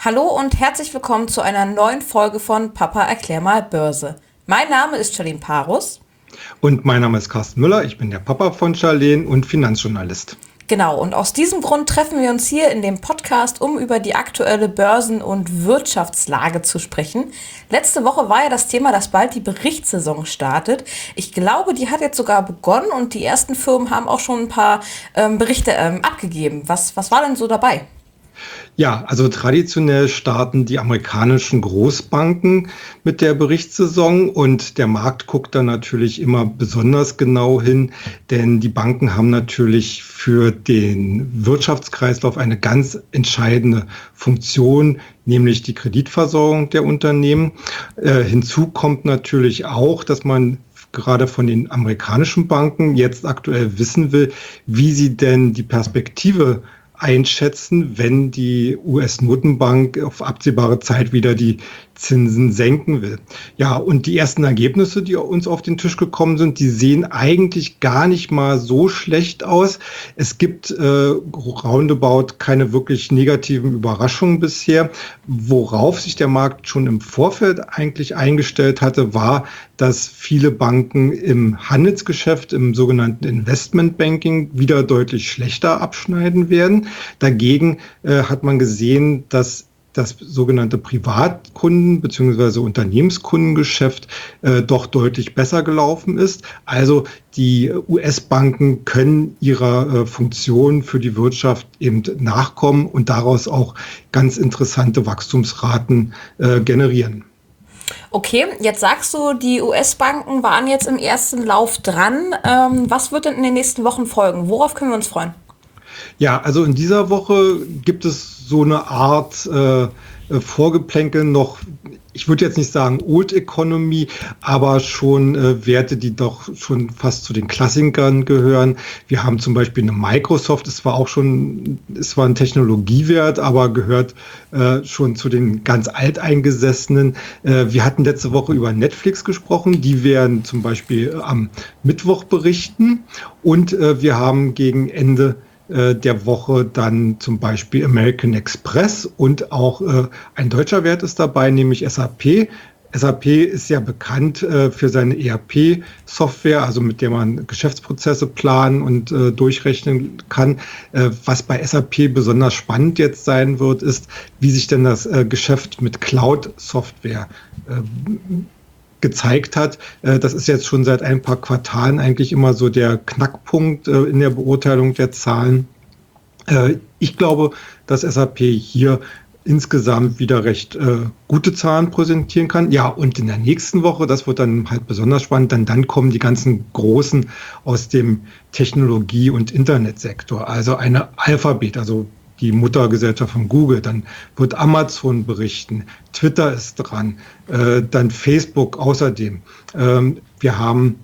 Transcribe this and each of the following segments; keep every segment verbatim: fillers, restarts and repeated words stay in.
Hallo und herzlich willkommen zu einer neuen Folge von Papa erklär mal Börse. Mein Name ist Charlene Parus. Und mein Name ist Carsten Müller, ich bin der Papa von Charlene und Finanzjournalist. Genau, und aus diesem Grund treffen wir uns hier in dem Podcast, um über die aktuelle Börsen- und Wirtschaftslage zu sprechen. Letzte Woche war ja das Thema, dass bald die Berichtssaison startet. Ich glaube, die hat jetzt sogar begonnen und die ersten Firmen haben auch schon ein paar ähm, Berichte ähm, abgegeben. Was, was war denn so dabei? Ja, also traditionell starten die amerikanischen Großbanken mit der Berichtssaison und der Markt guckt da natürlich immer besonders genau hin, denn die Banken haben natürlich für den Wirtschaftskreislauf eine ganz entscheidende Funktion, nämlich die Kreditversorgung der Unternehmen. Äh, hinzu kommt natürlich auch, dass man gerade von den amerikanischen Banken jetzt aktuell wissen will, wie sie denn die Perspektive einschätzen, wenn die U S-Notenbank auf absehbare Zeit wieder die Zinsen senken will. Ja, und die ersten Ergebnisse, die uns auf den Tisch gekommen sind, die sehen eigentlich gar nicht mal so schlecht aus. Es gibt äh, roundabout keine wirklich negativen Überraschungen bisher. Worauf sich der Markt schon im Vorfeld eigentlich eingestellt hatte, war, dass viele Banken im Handelsgeschäft, im sogenannten Investmentbanking, wieder deutlich schlechter abschneiden werden. Dagegen äh, hat man gesehen, dass das sogenannte Privatkunden- bzw. Unternehmenskundengeschäft äh, doch deutlich besser gelaufen ist. Also die U S-Banken können ihrer äh, Funktion für die Wirtschaft eben nachkommen und daraus auch ganz interessante Wachstumsraten äh, generieren. Okay, jetzt sagst du, die U S-Banken waren jetzt im ersten Lauf dran. Ähm, was wird denn in den nächsten Wochen folgen? Worauf können wir uns freuen? Ja, also in dieser Woche gibt es so eine Art äh, Vorgeplänkel noch, ich würde jetzt nicht sagen Old Economy, aber schon äh, Werte, die doch schon fast zu den Klassikern gehören. Wir haben zum Beispiel eine Microsoft, es war auch schon, es war ein Technologiewert, aber gehört äh, schon zu den ganz alteingesessenen. Äh, wir hatten letzte Woche über Netflix gesprochen, die werden zum Beispiel am Mittwoch berichten und äh, wir haben gegen Ende der Woche dann zum Beispiel American Express und auch äh, ein deutscher Wert ist dabei, nämlich S A P. S A P ist ja bekannt äh, für seine E R P-Software, also mit der man Geschäftsprozesse planen und äh, durchrechnen kann. Äh, was bei S A P besonders spannend jetzt sein wird, ist, wie sich denn das äh, Geschäft mit Cloud-Software äh, gezeigt hat. Das ist jetzt schon seit ein paar Quartalen eigentlich immer so der Knackpunkt in der Beurteilung der Zahlen. Ich glaube, dass S A P hier insgesamt wieder recht äh, gute Zahlen präsentieren kann. Ja, und in der nächsten Woche, das wird dann halt besonders spannend, denn dann kommen die ganzen Großen aus dem Technologie- und Internetsektor. Also eine Alphabet, also die Muttergesellschaft von Google, dann wird Amazon berichten, Twitter ist dran, äh, dann Facebook außerdem. Ähm, wir haben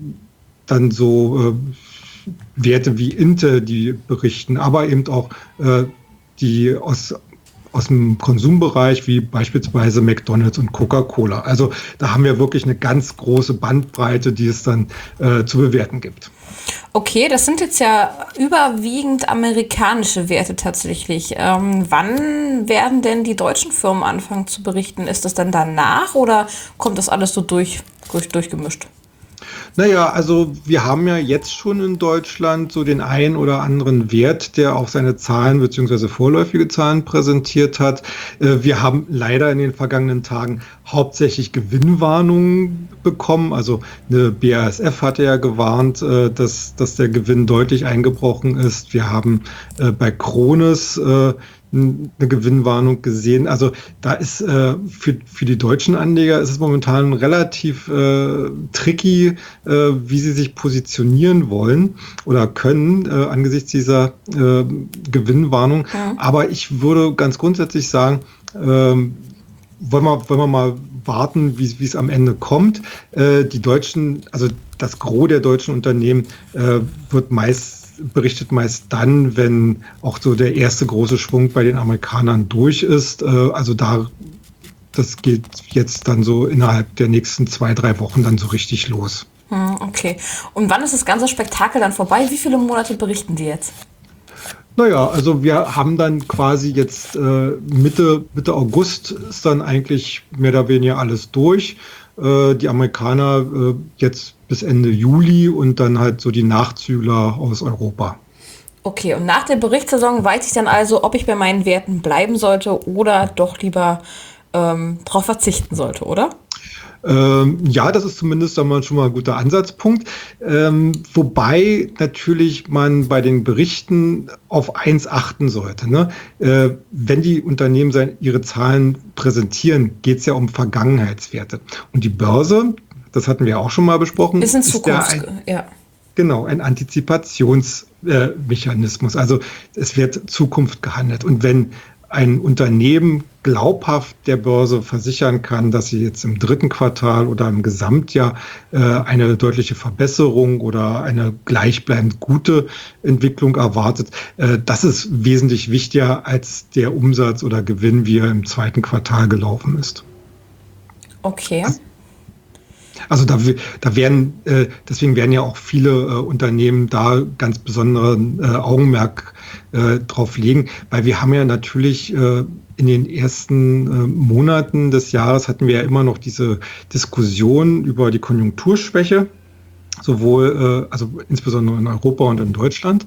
dann so äh, Werte wie Intel, die berichten, aber eben auch äh, die aus aus dem Konsumbereich, wie beispielsweise McDonald's und Coca-Cola. Also da haben wir wirklich eine ganz große Bandbreite, die es dann äh, zu bewerten gibt. Okay, das sind jetzt ja überwiegend amerikanische Werte tatsächlich. Ähm, wann werden denn die deutschen Firmen anfangen zu berichten? Ist das dann danach oder kommt das alles so durch, durch, durchgemischt? Naja, also wir haben ja jetzt schon in Deutschland so den einen oder anderen Wert, der auch seine Zahlen bzw. vorläufige Zahlen präsentiert hat. Wir haben leider in den vergangenen Tagen hauptsächlich Gewinnwarnungen bekommen. Also eine B A S F hatte ja gewarnt, dass, dass der Gewinn deutlich eingebrochen ist. Wir haben bei Krones eine Gewinnwarnung gesehen. Also da ist äh, für, für die deutschen Anleger ist es momentan relativ äh, tricky, äh, wie sie sich positionieren wollen oder können äh, angesichts dieser äh, Gewinnwarnung. Ja. Aber ich würde ganz grundsätzlich sagen, äh, wollen wir, wollen wir mal warten, wie wie es am Ende kommt. Äh, die deutschen, also das Gros der deutschen Unternehmen äh, wird meist berichtet meist dann, wenn auch so der erste große Schwung bei den Amerikanern durch ist. Also da, das geht jetzt dann so innerhalb der nächsten zwei, drei Wochen dann so richtig los. Okay. Und wann ist das ganze Spektakel dann vorbei? Wie viele Monate berichten die jetzt? Naja, also wir haben dann quasi jetzt äh, Mitte, Mitte August ist dann eigentlich mehr oder weniger alles durch. Äh, die Amerikaner äh, jetzt bis Ende Juli und dann halt so die Nachzügler aus Europa. Okay, und nach der Berichtssaison weiß ich dann also, ob ich bei meinen Werten bleiben sollte oder doch lieber ähm, darauf verzichten sollte, oder? Ähm, ja, das ist zumindest einmal schon mal ein guter Ansatzpunkt. Ähm, wobei natürlich man bei den Berichten auf eins achten sollte. Ne? Äh, wenn die Unternehmen sein, ihre Zahlen präsentieren, geht es ja um Vergangenheitswerte. Und die Börse, das hatten wir auch schon mal besprochen, Ist in ist ja Zukunft, ein, ja. genau ein Antizipationsmechanismus. Also es wird Zukunft gehandelt. Und wenn ein Unternehmen glaubhaft der Börse versichern kann, dass sie jetzt im dritten Quartal oder im Gesamtjahr äh, eine deutliche Verbesserung oder eine gleichbleibend gute Entwicklung erwartet. Äh, das ist wesentlich wichtiger als der Umsatz oder Gewinn, wie er im zweiten Quartal gelaufen ist. Okay. Also da, da werden, äh, deswegen werden ja auch viele äh, Unternehmen da ganz besonderen äh, Augenmerk äh, drauf legen, weil wir haben ja natürlich äh, in den ersten äh, Monaten des Jahres hatten wir ja immer noch diese Diskussion über die Konjunkturschwäche, sowohl, äh, also insbesondere in Europa und in Deutschland.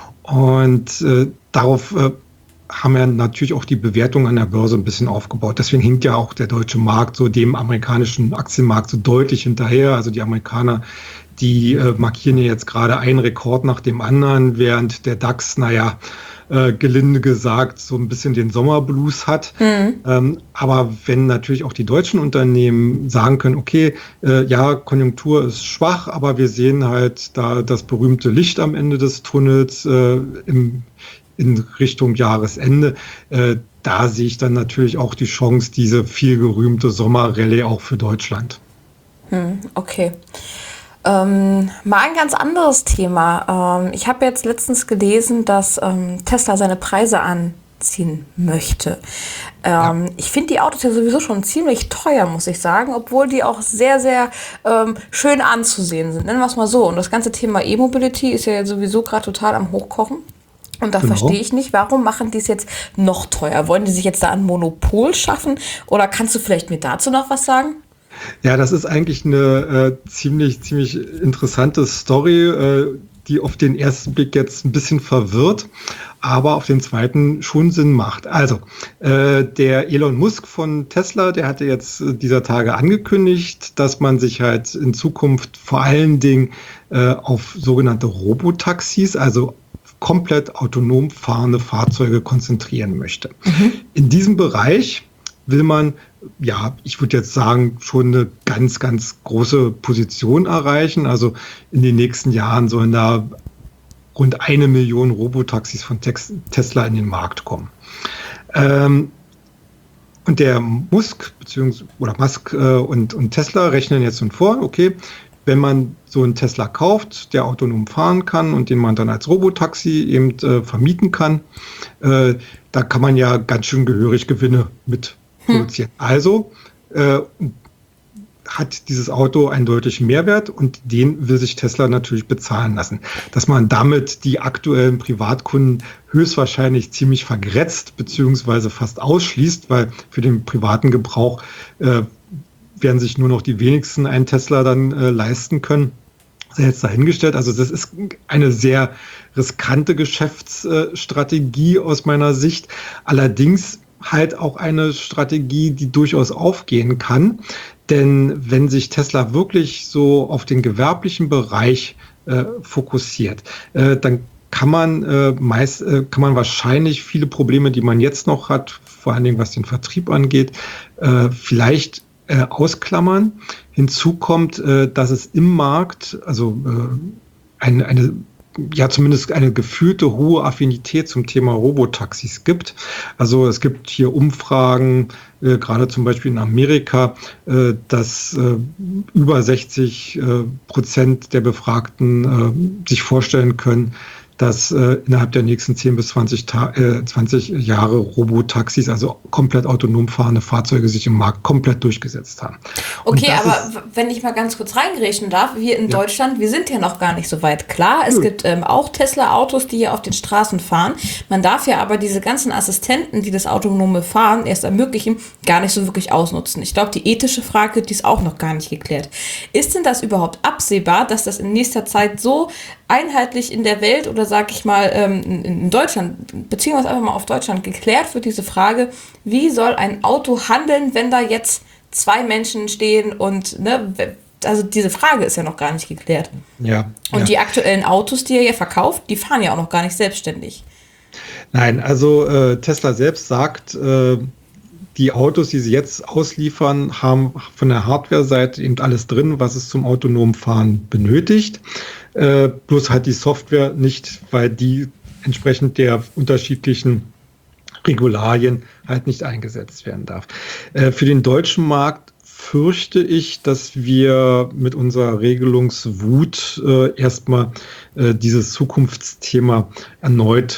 Und äh, darauf äh, haben ja natürlich auch die Bewertung an der Börse ein bisschen aufgebaut. Deswegen hinkt ja auch der deutsche Markt so dem amerikanischen Aktienmarkt so deutlich hinterher. Also die Amerikaner, die äh, markieren ja jetzt gerade einen Rekord nach dem anderen, während der DAX, naja, äh, gelinde gesagt, so ein bisschen den Sommerblues hat. Mhm. Ähm, aber wenn natürlich auch die deutschen Unternehmen sagen können, okay, äh, ja, Konjunktur ist schwach, aber wir sehen halt da das berühmte Licht am Ende des Tunnels äh, im in Richtung Jahresende. Äh, da sehe ich dann natürlich auch die Chance, diese viel gerühmte Sommerrallye auch für Deutschland. Hm, okay. Ähm, mal ein ganz anderes Thema. Ähm, ich habe jetzt letztens gelesen, dass ähm, Tesla seine Preise anziehen möchte. Ähm, ja. Ich finde die Autos ja sowieso schon ziemlich teuer, muss ich sagen, obwohl die auch sehr, sehr ähm, schön anzusehen sind. Nennen wir es mal so. Und das ganze Thema E-Mobility ist ja sowieso gerade total am Hochkochen. Und da genau. verstehe ich nicht, warum machen die es jetzt noch teuer? Wollen die sich jetzt da ein Monopol schaffen? Oder kannst du vielleicht mir dazu noch was sagen? Ja, das ist eigentlich eine äh, ziemlich, ziemlich interessante Story, äh, die auf den ersten Blick jetzt ein bisschen verwirrt, aber auf den zweiten schon Sinn macht. Also, äh, der Elon Musk von Tesla, der hatte jetzt äh, dieser Tage angekündigt, dass man sich halt in Zukunft vor allen Dingen äh, auf sogenannte Robotaxis, also komplett autonom fahrende Fahrzeuge konzentrieren möchte. Mhm. In diesem Bereich will man, ja, ich würde jetzt sagen, schon eine ganz, ganz große Position erreichen. Also in den nächsten Jahren sollen da rund eine Million Robotaxis von Tesla in den Markt kommen. Ähm, und der Musk, beziehungsweise oder Musk äh, und, und Tesla rechnen jetzt schon vor, okay, wenn man so einen Tesla kauft, der autonom fahren kann und den man dann als Robotaxi eben äh, vermieten kann, äh, da kann man ja ganz schön gehörig Gewinne mit produzieren. Hm. Also äh, hat dieses Auto einen deutlichen Mehrwert und den will sich Tesla natürlich bezahlen lassen. Dass man damit die aktuellen Privatkunden höchstwahrscheinlich ziemlich vergrätzt beziehungsweise fast ausschließt, weil für den privaten Gebrauch äh, werden sich nur noch die wenigsten einen Tesla dann äh, leisten können. Das ist jetzt dahingestellt. Also das ist eine sehr riskante Geschäftsstrategie aus meiner Sicht. Allerdings halt auch eine Strategie, die durchaus aufgehen kann. Denn wenn sich Tesla wirklich so auf den gewerblichen Bereich äh, fokussiert, äh, dann kann man äh, meist äh, kann man wahrscheinlich viele Probleme, die man jetzt noch hat, vor allen Dingen was den Vertrieb angeht, äh, vielleicht äh, ausklammern. Hinzu kommt, äh, dass es im Markt, also äh, eine, eine ja zumindest eine gefühlte hohe Affinität zum Thema Robotaxis gibt. Also es gibt hier Umfragen, äh, gerade zum Beispiel in Amerika, äh, dass äh, über sechzig äh, Prozent der Befragten äh, sich vorstellen können, dass äh, innerhalb der nächsten zehn bis zwanzig, Ta- äh, zwanzig Jahre Robotaxis, also komplett autonom fahrende Fahrzeuge, sich im Markt komplett durchgesetzt haben. Okay, aber w- wenn ich mal ganz kurz reingrätschen darf, wir in Ja. Deutschland, wir sind ja noch gar nicht so weit. Klar, es Nö. gibt ähm, auch Tesla-Autos, die ja auf den Straßen fahren. Man darf ja aber diese ganzen Assistenten, die das autonome Fahren erst ermöglichen, gar nicht so wirklich ausnutzen. Ich glaube, die ethische Frage, die ist auch noch gar nicht geklärt. Ist denn das überhaupt absehbar, dass das in nächster Zeit so einheitlich in der Welt oder sag ich mal ähm, in, in Deutschland, beziehen wir uns einfach mal auf Deutschland, geklärt wird diese Frage, wie soll ein Auto handeln, wenn da jetzt zwei Menschen stehen und, ne, also diese Frage ist ja noch gar nicht geklärt. Ja. Und ja. die aktuellen Autos, die ihr ja verkauft, die fahren ja auch noch gar nicht selbstständig. Nein, also äh, Tesla selbst sagt, äh, die Autos, die sie jetzt ausliefern, haben von der Hardware-Seite eben alles drin, was es zum autonomen Fahren benötigt. Äh, bloß halt die Software nicht, weil die entsprechend der unterschiedlichen Regularien halt nicht eingesetzt werden darf. Äh, für den deutschen Markt fürchte ich, dass wir mit unserer Regelungswut äh, erstmal äh, dieses Zukunftsthema erneut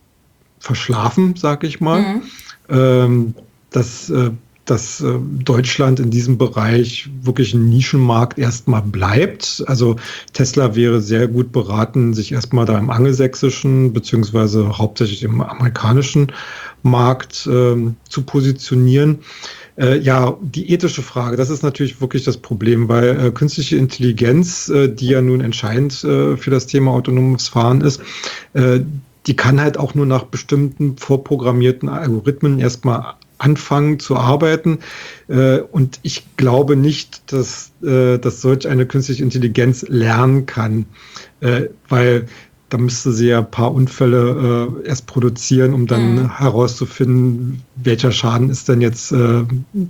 verschlafen, sage ich mal. Mhm. Ähm, dass, äh, dass äh, Deutschland in diesem Bereich wirklich ein Nischenmarkt erstmal bleibt. Also Tesla wäre sehr gut beraten, sich erstmal da im angelsächsischen beziehungsweise hauptsächlich im amerikanischen Markt äh, zu positionieren. Äh, ja, die ethische Frage, das ist natürlich wirklich das Problem, weil äh, künstliche Intelligenz, äh, die ja nun entscheidend äh, für das Thema autonomes Fahren ist, äh, die kann halt auch nur nach bestimmten vorprogrammierten Algorithmen erstmal anfangen zu arbeiten. Äh, und ich glaube nicht, dass, äh, dass solch eine künstliche Intelligenz lernen kann, äh, weil da müsste sie ja ein paar Unfälle äh, erst produzieren, um dann mhm. herauszufinden, welcher Schaden ist denn jetzt äh,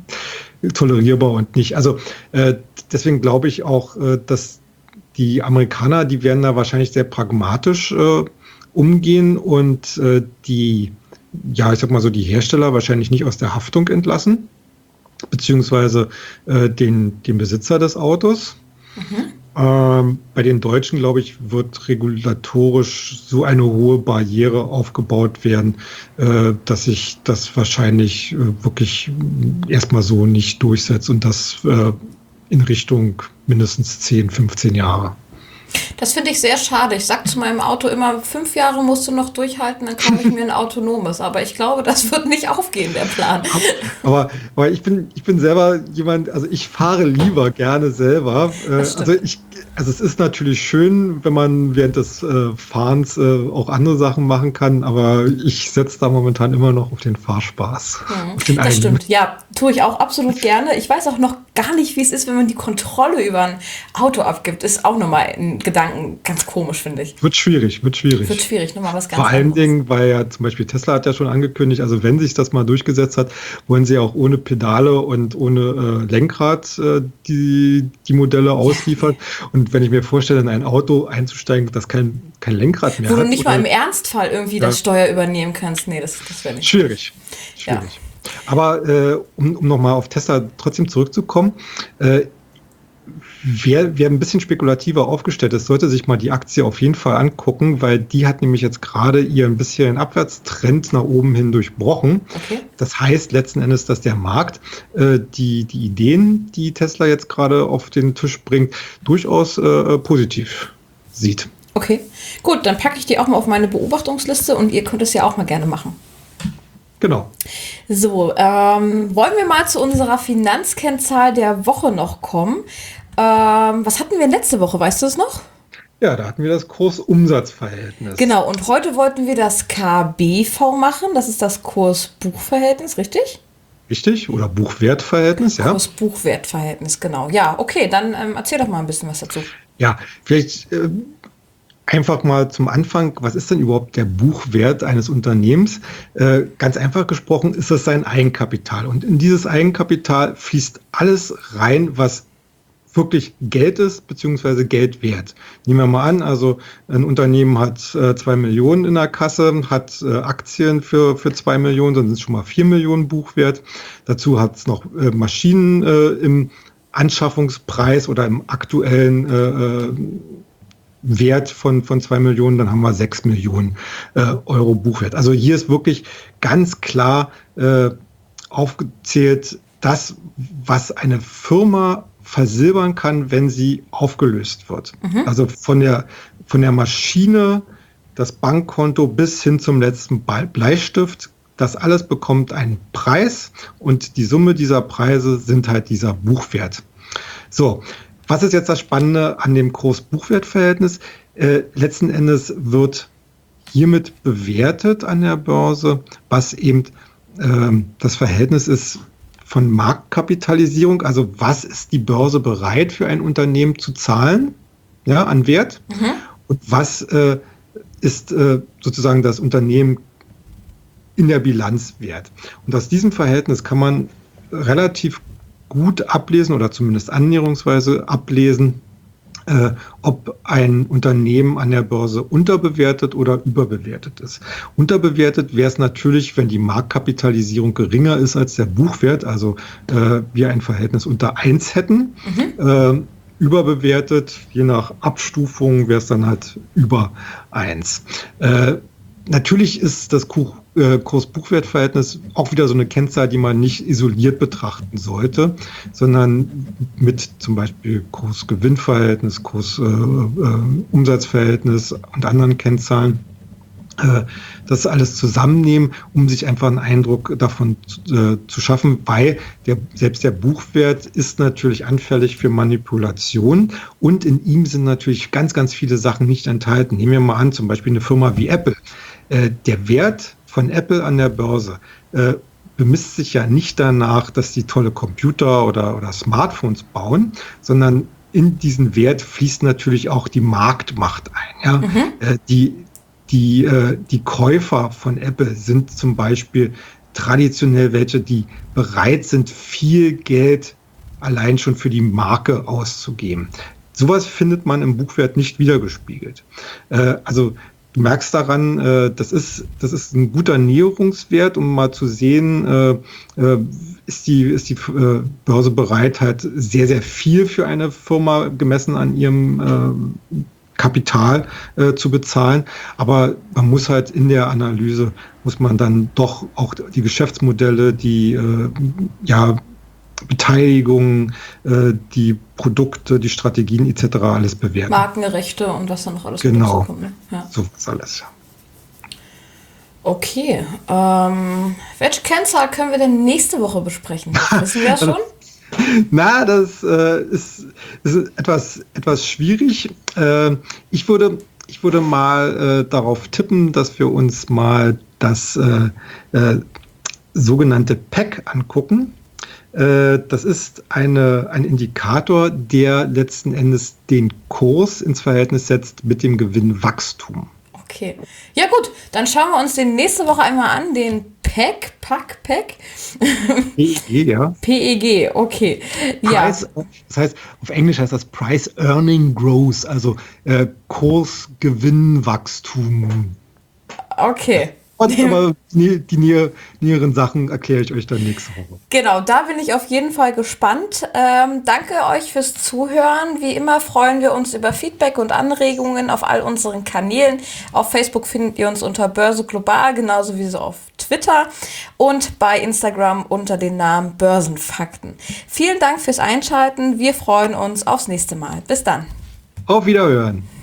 tolerierbar und nicht. Also äh, deswegen glaube ich auch, äh, dass die Amerikaner, die werden da wahrscheinlich sehr pragmatisch äh, umgehen und äh, die, ja, ich sag mal so, die Hersteller wahrscheinlich nicht aus der Haftung entlassen, beziehungsweise äh, den, den Besitzer des Autos. Mhm. Ähm, bei den Deutschen, glaube ich, wird regulatorisch so eine hohe Barriere aufgebaut werden, äh, dass sich das wahrscheinlich äh, wirklich erstmal so nicht durchsetzt und das äh, in Richtung mindestens zehn, fünfzehn Jahre. Das finde ich sehr schade. Ich sage zu meinem Auto immer, fünf Jahre musst du noch durchhalten, dann kaufe ich mir ein autonomes. Aber ich glaube, das wird nicht aufgehen, der Plan. Aber, aber ich bin, ich bin selber jemand, also ich fahre lieber gerne selber. Äh, also ich, also es ist natürlich schön, wenn man während des äh, Fahrens äh, auch andere Sachen machen kann, aber ich setze da momentan immer noch auf den Fahrspaß. Hm, auf den das eigenen. Stimmt, ja, tue ich auch absolut gerne. Ich weiß auch noch gar nicht, wie es ist, wenn man die Kontrolle über ein Auto abgibt. Ist auch nochmal ein Gedanken ganz komisch, finde ich. Wird schwierig, wird schwierig. Wird schwierig, nochmal was ganz Vor allen anderes. Dingen, weil ja zum Beispiel Tesla hat ja schon angekündigt, also wenn sich das mal durchgesetzt hat, wollen sie auch ohne Pedale und ohne äh, Lenkrad äh, die, die Modelle ausliefern. Und wenn ich mir vorstelle, in ein Auto einzusteigen, das kein, kein Lenkrad mehr Wo hat. du nicht oder, mal im Ernstfall irgendwie ja. das Steuer übernehmen kannst. Nee, das, das wäre nicht Schwierig. Schwierig. Ja. Aber äh, um, um nochmal auf Tesla trotzdem zurückzukommen, äh, wer, wer ein bisschen spekulativer aufgestellt ist, sollte sich mal die Aktie auf jeden Fall angucken, weil die hat nämlich jetzt gerade ihren bisherigen Abwärtstrend nach oben hin durchbrochen. Okay. Das heißt letzten Endes, dass der Markt äh, die, die Ideen, die Tesla jetzt gerade auf den Tisch bringt, durchaus äh, positiv sieht. Okay, gut, dann packe ich die auch mal auf meine Beobachtungsliste und ihr könnt es ja auch mal gerne machen. Genau. So, ähm, wollen wir mal zu unserer Finanzkennzahl der Woche noch kommen. Ähm, was hatten wir letzte Woche, weißt du es noch? Ja, da hatten wir das Kurs-Umsatz-Verhältnis. Genau, und heute wollten wir das K B V machen, das ist das Kurs-Buch-Verhältnis, richtig? Richtig, oder Buchwertverhältnis, ja. Kurs-Buchwert-Verhältnis, genau. Ja, okay, dann ähm, erzähl doch mal ein bisschen was dazu. Ja, vielleicht äh, einfach mal zum Anfang, was ist denn überhaupt der Buchwert eines Unternehmens? Äh, ganz einfach gesprochen ist das sein Eigenkapital. Und in dieses Eigenkapital fließt alles rein, was wirklich Geld ist, beziehungsweise Geld wert. Nehmen wir mal an, also ein Unternehmen hat äh, zwei Millionen in der Kasse, hat äh, Aktien für, für zwei Millionen, dann sind es schon mal vier Millionen Buchwert. Dazu hat es noch äh, Maschinen äh, im Anschaffungspreis oder im aktuellen äh, Wert von, von zwei Millionen, dann haben wir sechs Millionen äh, Euro Buchwert. Also hier ist wirklich ganz klar äh, aufgezählt, das, was eine Firma versilbern kann, wenn sie aufgelöst wird. Mhm. Also von der, von der Maschine, das Bankkonto bis hin zum letzten Bleistift, das alles bekommt einen Preis und die Summe dieser Preise sind halt dieser Buchwert. So, was ist jetzt das Spannende an dem Kurs-Buchwert-Verhältnis? Äh, letzten Endes wird hiermit bewertet an der Börse, was eben äh, das Verhältnis ist von Marktkapitalisierung, also was ist die Börse bereit für ein Unternehmen zu zahlen, ja, an Wert, mhm. und was äh, ist äh, sozusagen das Unternehmen in der Bilanz wert. Und aus diesem Verhältnis kann man relativ gut ablesen oder zumindest annäherungsweise ablesen, äh, ob ein Unternehmen an der Börse unterbewertet oder überbewertet ist. Unterbewertet wäre es natürlich, wenn die Marktkapitalisierung geringer ist als der Buchwert, also äh, wir ein Verhältnis unter eins hätten. Mhm. Äh, überbewertet, je nach Abstufung, wäre es dann halt über eins. Äh, natürlich ist das Kuch Kurs-Buchwert-Verhältnis auch wieder so eine Kennzahl, die man nicht isoliert betrachten sollte, sondern mit zum Beispiel Kurs-Gewinn-Verhältnis, Kurs-Umsatzverhältnis äh, und anderen Kennzahlen äh, das alles zusammennehmen, um sich einfach einen Eindruck davon äh, zu schaffen, weil der, selbst der Buchwert ist natürlich anfällig für Manipulation und in ihm sind natürlich ganz, ganz viele Sachen nicht enthalten. Nehmen wir mal an, zum Beispiel eine Firma wie Apple. Äh, der Wert von Apple an der Börse äh, bemisst sich ja nicht danach, dass die tolle Computer oder, oder Smartphones bauen, sondern in diesen Wert fließt natürlich auch die Marktmacht ein. Ja? Mhm. Äh, die, die, äh, die Käufer von Apple sind zum Beispiel traditionell welche, die bereit sind, viel Geld allein schon für die Marke auszugeben. Sowas findet man im Buchwert nicht wiedergespiegelt. Äh, also Du merkst daran, äh, das ist, das ist ein guter Näherungswert, um mal zu sehen, äh, äh, ist die, ist die äh, Börse bereit, halt sehr, sehr viel für eine Firma gemessen an ihrem äh, Kapital äh, zu bezahlen. Aber man muss halt in der Analyse, muss man dann doch auch die Geschäftsmodelle, die äh, ja, Beteiligung, äh, die Produkte, die Strategien et cetera alles bewerten. Markenrechte und was dann noch alles genau. dazu kommt. Ne? Ja. So was alles. Okay. Ähm, welche Kennzahl können wir denn nächste Woche besprechen? Das wissen wir ja schon. Na, das äh, ist, ist etwas, etwas schwierig. Äh, ich würde, ich würde mal äh, darauf tippen, dass wir uns mal das äh, äh, sogenannte P E C angucken. Das ist eine, ein Indikator, der letzten Endes den Kurs ins Verhältnis setzt mit dem Gewinnwachstum. Okay. Ja gut, dann schauen wir uns den nächste Woche einmal an, den P E C, P A C, P E C. P E G, ja. P E G, okay. Price, ja. Das heißt, auf Englisch heißt das Price Earning Growth, also äh, Kursgewinnwachstum. Okay. Aber die, die näher, näheren Sachen erkläre ich euch dann nächste Woche. Genau, da bin ich auf jeden Fall gespannt. Ähm, danke euch fürs Zuhören. Wie immer freuen wir uns über Feedback und Anregungen auf all unseren Kanälen. Auf Facebook findet ihr uns unter Börse Global, genauso wie so auf Twitter und bei Instagram unter dem Namen Börsenfakten. Vielen Dank fürs Einschalten. Wir freuen uns aufs nächste Mal. Bis dann. Auf Wiederhören.